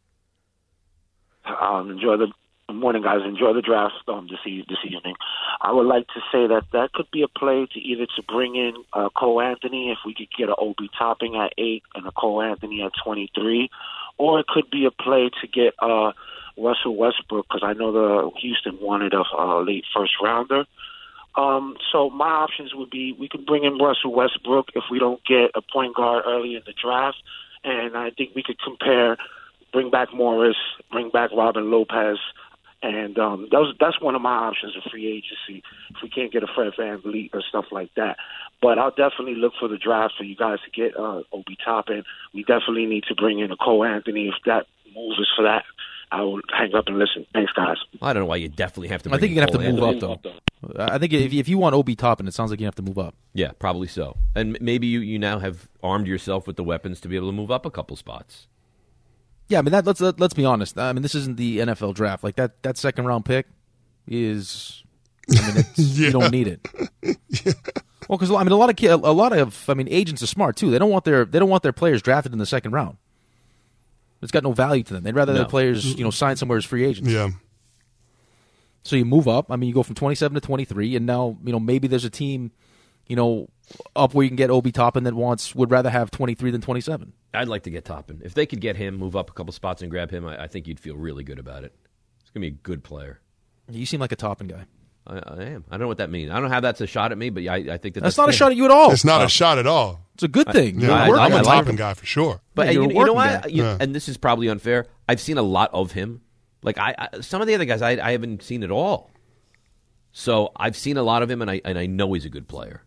Um, enjoy the morning, guys. Enjoy the draft um, this, e- this evening. I would like to say that that could be a play to either to bring in uh, Cole Anthony, if we could get an Obi Topping at eight and a Cole Anthony at twenty-three, or it could be a play to get uh, Russell Westbrook, because I know the Houston wanted a uh, late first rounder. Um, so my options would be we could bring in Russell Westbrook if we don't get a point guard early in the draft, and I think we could compare, bring back Morris, bring back Robin Lopez, and um, those, that's one of my options in free agency if we can't get a Fred VanVleet or stuff like that. But I'll definitely look for the draft for you guys to get uh, Obi Toppin. We definitely need to bring in a Cole Anthony. If that move is for that, I will hang up and listen. Thanks, guys. I don't know why you definitely have to. I Bring think you're in going to have to Cole move Anthony. up, though. I think if if you want Obi Toppin, it sounds like you have to move up. Yeah, probably so. And m- maybe you, you now have armed yourself with the weapons to be able to move up a couple spots. Yeah, I mean, that, let's let, let's be honest. I mean, this isn't the N F L draft. Like, that, that second round pick is, I mean, it's, Yeah. you don't need it. yeah. Well, because I mean, a lot of ki- a lot of I mean, agents are smart too. They don't want their they don't want their players drafted in the second round. It's got no value to them. They'd rather No. their players, you know, sign somewhere as free agents. Yeah. So you move up. I mean, you go from twenty-seven to twenty-three, and now, you know, maybe there's a team, you know, up where you can get Obi Toppin that wants would rather have twenty-three than twenty-seven. I'd like to get Toppin. If they could get him, move up a couple spots and grab him, I, I think you'd feel really good about it. It's going to be a good player. You seem like a Toppin guy. I, I am. I don't know what that means. I don't know how that's a shot at me, but I, I think that that's, that's not fair. a shot at you at all. It's not Oh. a shot at all. It's a good thing. Yeah, You're I- working I'm a on it. Toppin guy for sure. But Yeah, and you're you, a you know working what? guy. You- Yeah. And this is probably unfair. I've seen a lot of him. Like I, I some of the other guys, I, I haven't seen at all. So I've seen a lot of him, and I and I know he's a good player.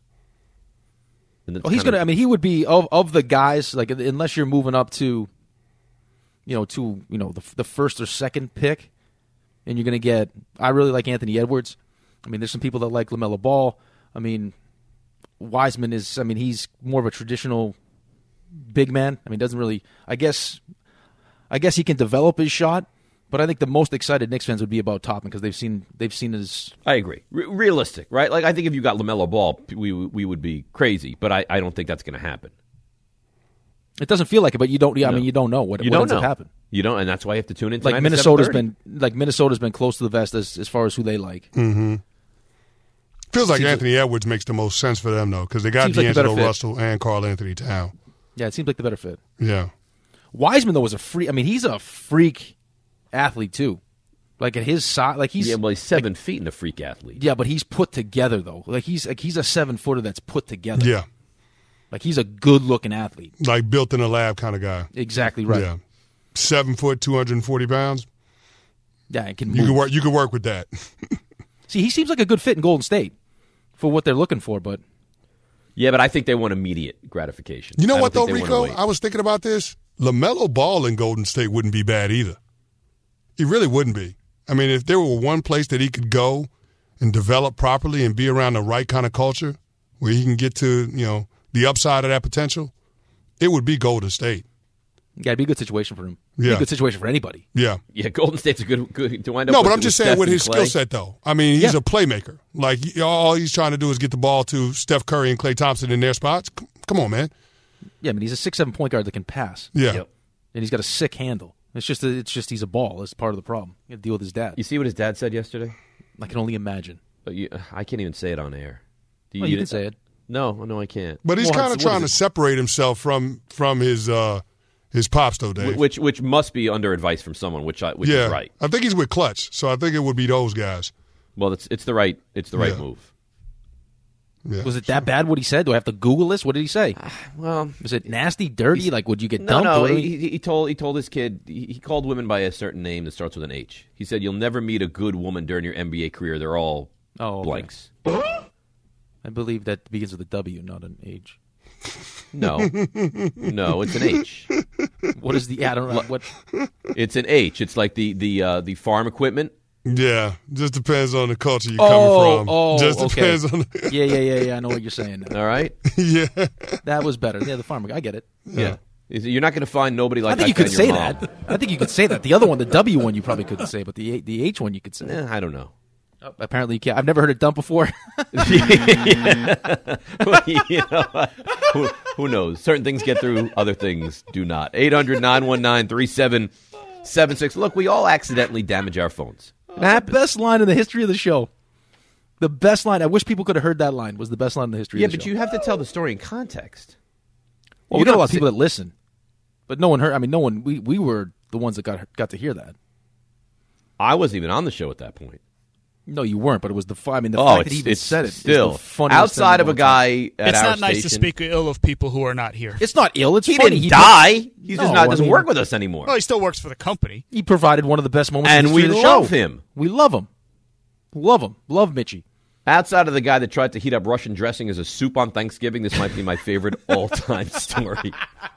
And that's Well, he's kind gonna. of- I mean, he would be of of the guys. Like, unless you're moving up to, you know, to you know the the first or second pick, and you're gonna get. I really like Anthony Edwards. I mean, there's some people that like LaMelo Ball. I mean, Wiseman is. I mean, he's more of a traditional big man. I mean, doesn't really. I guess. I guess he can develop his shot, but I think the most excited Knicks fans would be about Toppin because they've seen they've seen his. I agree. Re- realistic, right? Like I think if you got LaMelo Ball, we we would be crazy, but I, I don't think that's going to happen. It doesn't feel like it, but you don't. Yeah, I No. mean, you don't know what, You what don't ends know. up happening. You don't, and that's why you have to tune in. Like tonight at Minnesota's seven thirty. been like Minnesota's been close to the vest as as far as who they like. Mm-hmm. Feels like Seems Anthony Edwards makes the most sense for them, though, because they got Seems like the better D'Angelo fit. Russell and Karl Anthony Towns. Yeah, it seems like the better fit. Yeah. Wiseman though was a freak. I mean, he's a freak athlete too. Like at his size, like he's Yeah, well, he's seven feet and a freak athlete. yeah, but he's put together though. Like he's like he's a seven footer that's put together. Yeah. Like he's a good looking athlete. Like built in a lab kind of guy. Exactly right. Yeah. Seven foot, two hundred forty pounds. Yeah, and can You move. could work. You could work with that. See, he seems like a good fit in Golden State for what they're looking for. But Yeah, but I think they want immediate gratification. You know I what, don't though, think they wanna Rico? wait. I was thinking about this. LaMelo Ball in Golden State wouldn't be bad either. He really wouldn't be. I mean, if there were one place that he could go and develop properly and be around the right kind of culture where he can get to, you know, the upside of that potential, it would be Golden State. yeah, it'd be a good situation for him. It'd be Yeah. a good situation for anybody. Yeah. Yeah, Golden State's a good, good to wind up. No, with, but I'm just with saying Steph with and his Clay. skill set, though. I mean, he's Yeah. a playmaker. Like, he- all he's trying to do is get the ball to Steph Curry and Klay Thompson in their spots. C- Come on, man. Yeah, I mean he's a six seven point guard that can pass. Yeah. Yep. And he's got a sick handle. It's just a, it's just he's a ball. That's part of the problem. You have to deal with his dad. You see what his dad said yesterday? I can only imagine. But you, I can't even say it on air. Do Well, you can say it. No, no, I can't. But he's Well, kind of it's- what trying to is it? separate himself from from his uh, his pops, though, Dave. Wh- Which which must be under advice from someone, which I, which yeah, is right. I think he's with Clutch, so I think it would be those guys. Well, it's it's the right it's the right Yeah. move. Yeah. Was it that bad what he said? Do I have to Google this? What did he say? Well, Was it nasty, dirty? Like, would you get no, dumped? no. What did He, he he told he told his kid he, he called women by a certain name that starts with an H. He said, "You'll never meet a good woman during your N B A career. They're all Oh, okay. blanks." I believe that begins with a W, not an H. No, no, it's an H. What is the? I don't know what. It's an H. It's like the the uh, the farm equipment. Yeah, just depends on the culture you're Oh, coming from. oh, just okay. depends on. The, Yeah, yeah, yeah, yeah. I know what you're saying. Now. All right. yeah, That was better. Yeah, the farmer. I get it. Yeah. Is- You're not going to find nobody like I think you that could guy in say your mom. that. I think you could say that. The other one, the W one, you probably couldn't say, but the A- the H one you could say. Eh, I don't know. Oh, apparently, you can't. I've never heard it done before. Well, you know, who, who knows? Certain things get through, other things do not. eight hundred, nine one nine, three seven seven six. Look, we all accidentally damage our phones. It happens. Best line in the history of the show. The best line. I wish people could have heard that line. Was the best line in the history Yeah, of the but show. you have to tell the story in context. Well, You we got a don't lot of say- people that listen, but no one heard. I mean, no one. We we were the ones that got got to hear that. I wasn't even on the show at that point. No, you weren't. But it was the. fu- I mean, the Oh, fact that it's, he even it's said it is still the funniest outside thing of a all time. guy at It's our not nice to station. speak ill of people who are not here. It's not ill. It's He funny. didn't He die. He's No, just not I doesn't mean- work with us anymore. Well, he still works for the company. He provided one of the best moments, And in the history we of the love show. him. We love him. Love him. Love Mitchie. Outside of the guy that tried to heat up Russian dressing as a soup on Thanksgiving, this might be my favorite all-time story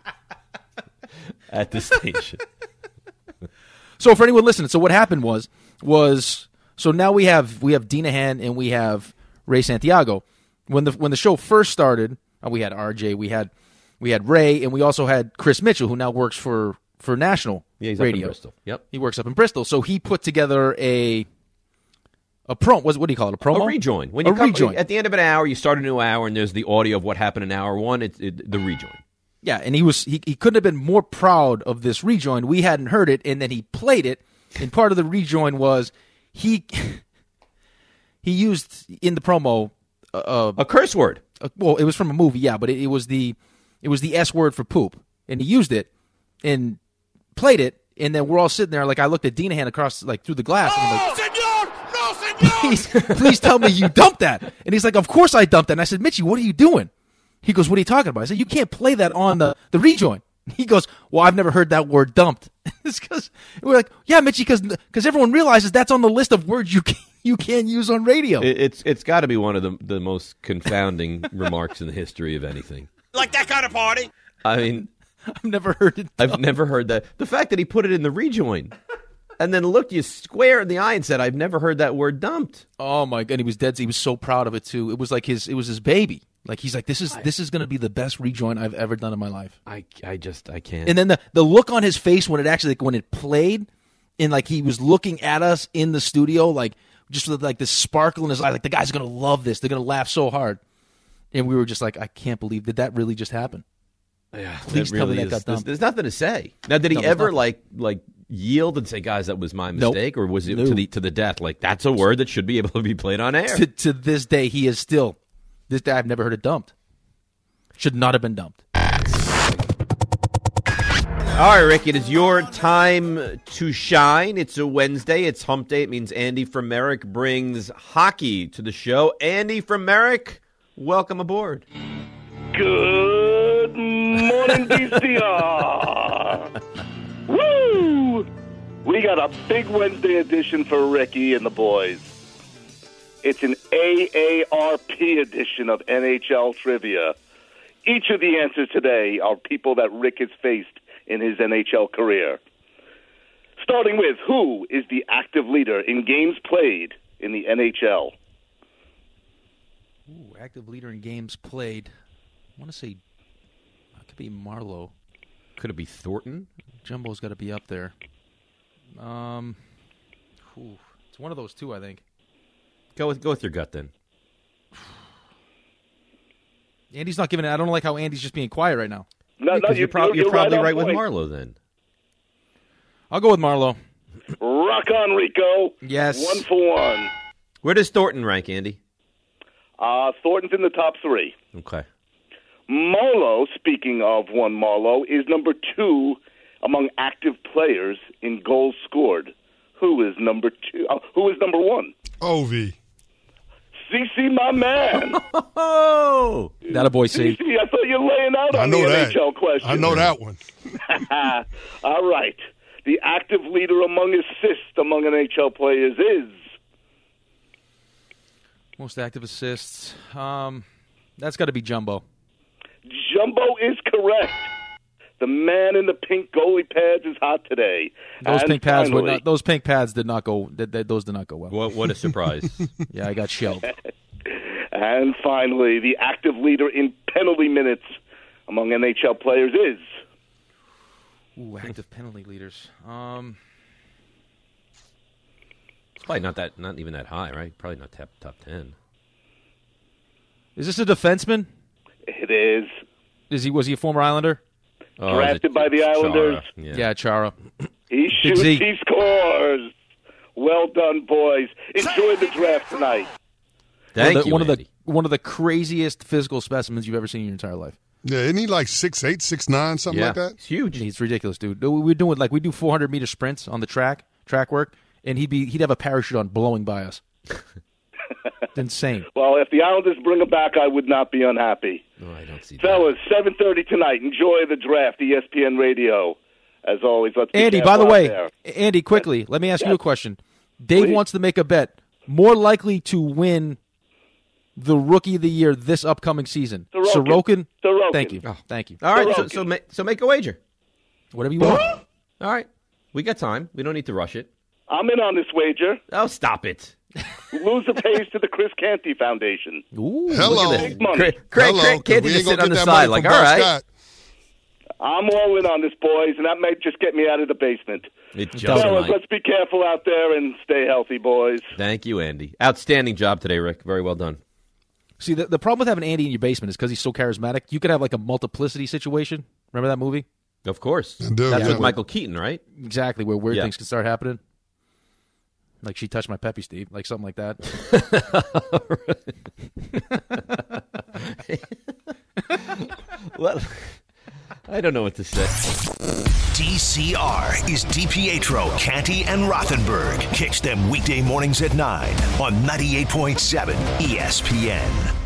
at this station. So for anyone listening, so what happened was was so now we have we have Dinahan and we have Ray Santiago. When the when the show first started, uh, we had R J, we had we had Ray, and we also had Chris Mitchell, who now works for for National Yeah, he's up in Radio. Bristol. Yep. He works up in Bristol. So he put together a a pro. What, what do you call it? A promo? A rejoin. When a you come, rejoin. At the end of an hour, you start a new hour, and there's the audio of what happened in hour one. It's it, the rejoin. Yeah, and he was he, he couldn't have been more proud of this rejoin. We hadn't heard it, and then he played it. And part of the rejoin was he he used in the promo uh, a curse word. Uh, well, it was from a movie, yeah, but it, it was the it was the S word for poop, and he used it and played it. And then we're all sitting there, like I looked at Dinahan across, like through the glass, and I'm like, Senor! No, please, please tell me you dumped that. And he's like, of course I dumped that. And I said, Mitchie, what are you doing? He goes, what are you talking about? I said, you can't play that on the, the rejoin. He goes, well, I've never heard that word dumped. It's because we're like, yeah, Mitchie, because because everyone realizes that's on the list of words you can, you can't use on radio. It, it's it's got to be one of the the most confounding remarks in the history of anything. Like that kind of party? I mean, I've never heard it. I've never heard that. The fact that he put it in the rejoin, and then looked you square in the eye and said, "I've never heard that word dumped." Oh my god, he was dead. He was so proud of it too. It was like his it was his baby. Like he's like, this is this is going to be the best rejoin I've ever done in my life. I, I just I can't. And then the the look on his face when it actually like, when it played, and like he was looking at us in the studio, like just with like this sparkle in his eye, like the guy's going to love this. They're going to laugh so hard. And we were just like, I can't believe did that really just happen? Yeah, please that tell really me that is, got there's, dumped. there's nothing to say. Now, did he No, there's ever nothing. like like yield and say, "Guys, that was my Nope. mistake," or was it No. to the to the death? Like that's a word that should be able to be played on air. To, to this day, he is still this day. I've never heard it dumped. Should not have been dumped. All right, Rick, it is your time to shine. It's a Wednesday. It's hump day. It means Andy from Merrick brings hockey to the show. Andy from Merrick, welcome aboard. Good morning, D C R. Woo! We got a big Wednesday edition for Ricky and the boys. It's an A A R P edition of N H L Trivia. Each of the answers today are people that Rick has faced in his N H L career. Starting with, who is the active leader in games played in the N H L? Ooh, active leader in games played. I want to say it could be Marlowe. Could it be Thornton? Jumbo's got to be up there. Um, whew, it's one of those two, I think. Go with go with your gut then. Andy's not giving it. I don't like how Andy's just being quiet right now. No, no, Because you're, you- prob- you're- you're you're right probably on right with point. Marlowe then. I'll go with Marlowe. Rock on, Rico. Yes. One for one. Where does Thornton rank, Andy? Uh, Thornton's in the top three. Okay. Marlowe, speaking of one Marlowe, is number two among active players in goals scored. Who is number two? Uh, who is number one? Ovi. C C, my man. Oh, that a boy, C. C C, I thought you were laying out I on know the that. N H L question. I know that one. All right. The active leader among assists among N H L players is Most active assists. Um, that's got to be Jumbo. Jumbo is correct. The man in the pink goalie pads is hot today. Those And pink pads would finally- not. Those pink pads did not go. Th- th- those did not go well. What what a surprise! Yeah, I got shelled. And finally, the active leader in penalty minutes among N H L players is Ooh, active penalty leaders. Um, It's probably not that, not even that high, right? Probably not top top ten. is this a defenseman? it is Is he? Was he a former Islander? Oh, drafted is it by the Chara? Islanders. Yeah. Yeah, Chara. He Big shoots, Z. he scores. Well done, boys. Enjoy the draft tonight. Thank one of the, you, one of the Andy. one of the craziest physical specimens you've ever seen in your entire life. Yeah, isn't he like six eight, six nine, something Yeah, like that? it's huge. He's ridiculous, dude. We- We're doing like we do four hundred meter sprints on the track, track work, and he'd be he'd have a parachute on blowing by us. It's insane. Well, if the Islanders bring him back, I would not be unhappy. Oh, I don't see that. Fellas, seven thirty tonight. Enjoy the draft, E S P N Radio. As always, let's be Andy, by careful the out way, there. Andy, quickly, let me ask you Yes. a question. Dave Please. wants to make a bet. More likely to win the Rookie of the Year this upcoming season. Sorokin. Sorokin? Sorokin. Thank you. Oh. Thank you. All right, so Sorokin. so, ma- so make a wager. Whatever you want. All right, we got time. We don't need to rush it. I'm in on this wager. Oh, stop it! Loser pays to the Chris Canty Foundation. Ooh, Hello. Look at this. Big money. Craig, Craig, Hello, Craig 'cause Candy we just ain't sitting on gonna the get that side, money like, from all Bob right. Scott. I'm all in on this, boys, and that might just get me out of the basement. It just Fellas, might. let's be careful out there and stay healthy, boys. Thank you, Andy. Outstanding job today, Rick. Very well done. See, the, the problem with having Andy in your basement is because he's so charismatic. You could have like a multiplicity situation. Remember that movie? Of course. I do, That's yeah. with Michael Keaton, right? Exactly, where weird Yeah. things can start happening. Like she touched my Peppy, Steve. Like something like that. Well, I don't know what to say. D C R is DiPietro, Canty, and Rothenberg. Catch them weekday mornings at nine on ninety-eight point seven E S P N.